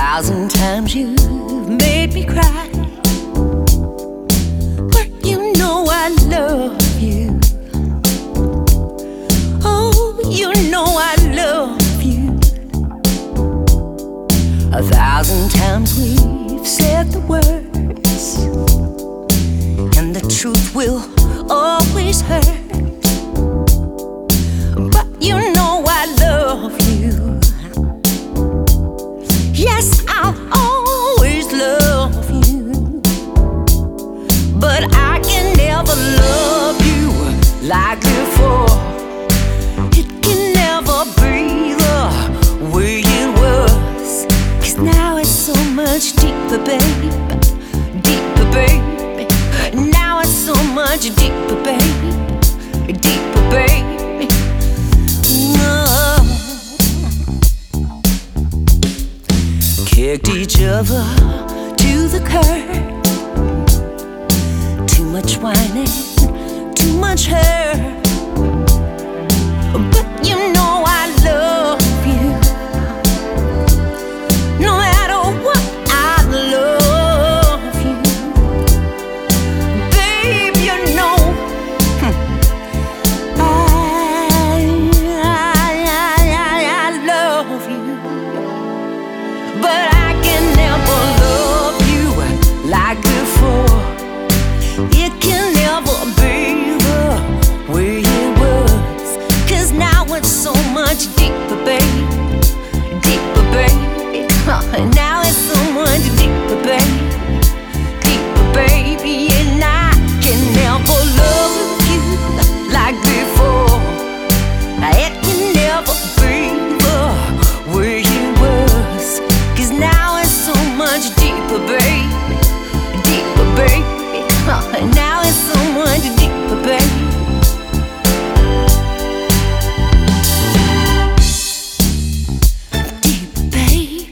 1,000 times you've made me cry, but you know I love you. Oh, you know I love you. 1,000 times we've said the words, and the truth will always hurt. But you know I love you. Yes, I'll always love you. But I can never love you like before. It can never be the way it was. 'Cause now it's so much deeper, babe. Deeper, babe. Now it's so much deeper, babe. Deeper, babe. Kicked each other to the curb. Too much whining, too much hurt. But you know I love you. No matter what, I love you. Babe, you know I love you. But I can never love you like before. It can never be the way it was. 'Cause now it's so much deeper, babe. Deeper, babe. Now it's so much deeper, babe. Deeper, baby. And I can never love you like before. It can never be the way it was. 'Cause now it's so much deeper, babe. Deeper, babe. Now it's so much deeper, babe. Deeper, babe.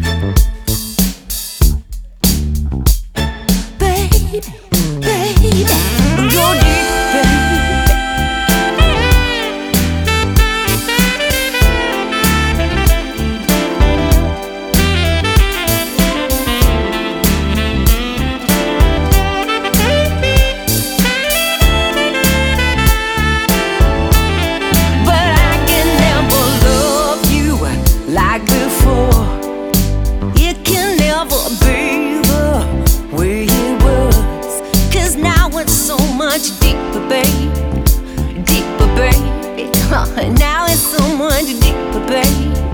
Baby, baby. You're deep, baby. Like before, it can never be the way it was. 'Cause now it's so much deeper, babe. Deeper, babe. Now it's so much deeper, babe.